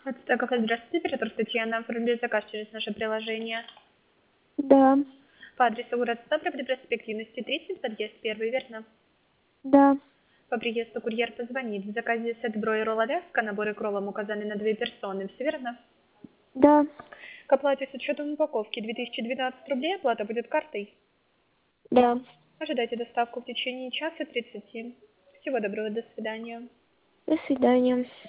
Это кафе, здравствуйте, оператор Татьяна. Оформляет заказ через наше приложение. Да, По адресу город Ставрополь, проспект Юности, 30, подъезд 1, верно? да, По приезду курьер позвонит. В заказе сет бро и ролл Аляска, наборы кроллом указаны на 2 персоны. Все верно? да, К оплате с учетом упаковки 2012 рублей. Оплата будет картой. да. Ожидайте доставку в течение часа 30. Всего доброго, до свидания. До свидания.